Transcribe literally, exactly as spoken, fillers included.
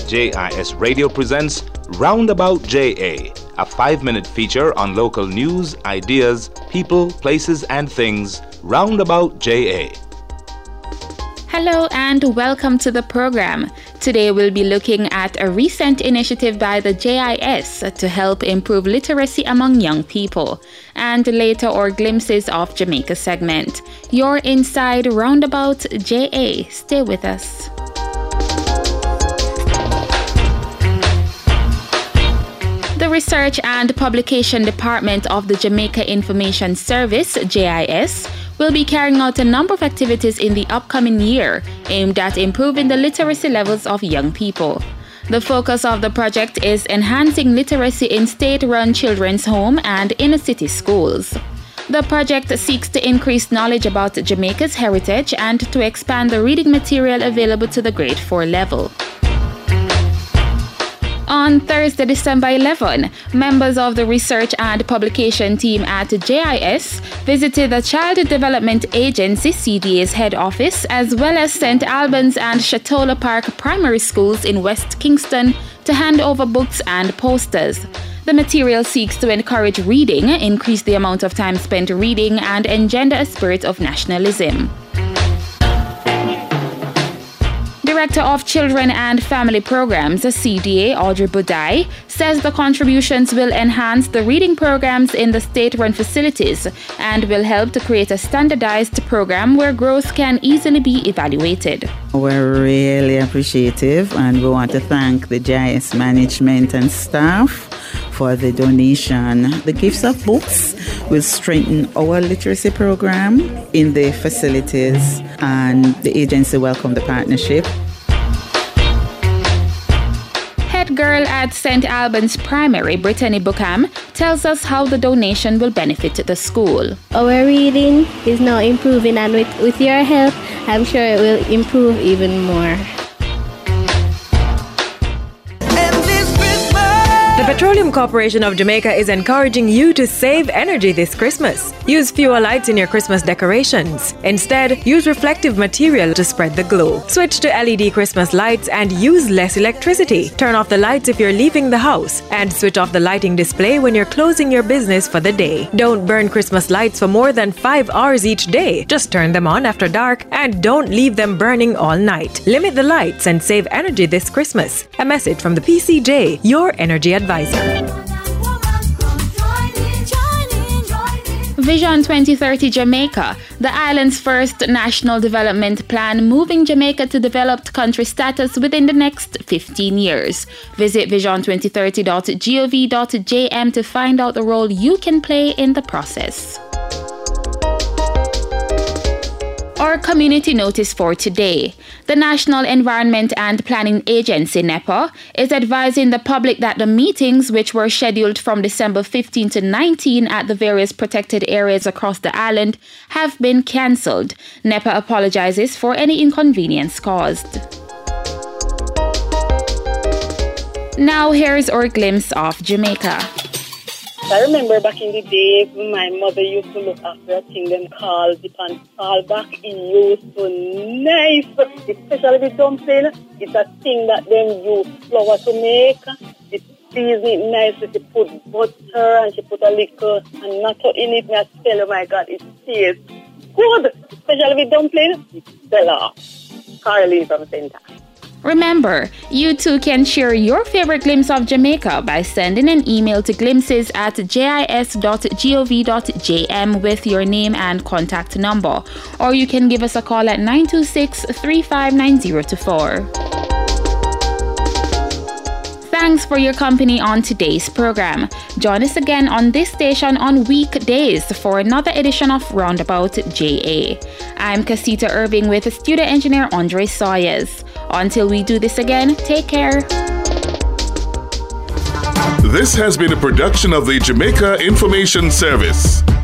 J I S Radio presents Roundabout J A, a five-minute feature on local news, ideas, people, places, and things. Roundabout J A. Hello and welcome to the program. Today we'll be looking at a recent initiative by the J I S to help improve literacy among young people, and later our glimpses of Jamaica segment. You're inside Roundabout J A. Stay with us. The Research and Publication Department of the Jamaica Information Service, J I S, will be carrying out a number of activities in the upcoming year aimed at improving the literacy levels of young people. The focus of the project is enhancing literacy in state-run children's home and inner-city schools. The project seeks to increase knowledge about Jamaica's heritage and to expand the reading material available to the grade four level. On Thursday, December eleventh, members of the Research and Publication team at J I S visited the Child Development Agency C D A's head office, as well as Saint Albans and Chatola Park primary schools in West Kingston to hand over books and posters. The material seeks to encourage reading, increase the amount of time spent reading, and engender a spirit of nationalism. Director of Children and Family Programs, C D A, Audrey Budai, says the contributions will enhance the reading programs in the state-run facilities and will help to create a standardized program where growth can easily be evaluated. We're really appreciative, and we want to thank the J I S management and staff for the donation. The gifts of books will strengthen our literacy program in the facilities, and the agency welcomed the partnership. Head girl at Saint Albans Primary, Brittany Bookham, tells us how the donation will benefit the school. Our reading is now improving, and with, with your help, I'm sure it will improve even more. The Petroleum Corporation of Jamaica is encouraging you to save energy this Christmas. Use fewer lights in your Christmas decorations. Instead, use reflective material to spread the glow. Switch to L E D Christmas lights and use less electricity. Turn off the lights if you're leaving the house, and switch off the lighting display when you're closing your business for the day. Don't burn Christmas lights for more than five hours each day. Just turn them on after dark, and don't leave them burning all night. Limit the lights and save energy this Christmas. A message from the P C J, your energy advisor. Vision twenty thirty Jamaica, the island's first national development plan, moving Jamaica to developed country status within the next fifteen years. Visit vision twenty thirty dot gov dot j m to find out the role you can play in the process. Our community notice for today. The National Environment and Planning Agency, NEPA, is advising the public that the meetings, which were scheduled from December fifteenth to nineteenth at the various protected areas across the island, have been cancelled. NEPA apologizes for any inconvenience caused. Now here's our glimpse of Jamaica. I remember back in the day, my mother used to look after a thing them called dip and fall back. It used to nice, especially with dumpling. It's a thing that them use flour to make. It season it nicely. She put butter and she put a little and natto in it. And I tell you, my God, it tastes good, especially with dumpling. It's stellar. Caroline from Center. Remember, you too can share your favorite glimpse of Jamaica by sending an email to glimpses at j i s dot gov dot j m with your name and contact number, or you can give us a call at nine two six, three five nine zero two four. Thanks for your company on today's program. Join us again on this station on weekdays for another edition of Roundabout J A. I'm Casita Irving with studio engineer Andre Sawyers. Until we do this again, take care. This has been a production of the Jamaica Information Service.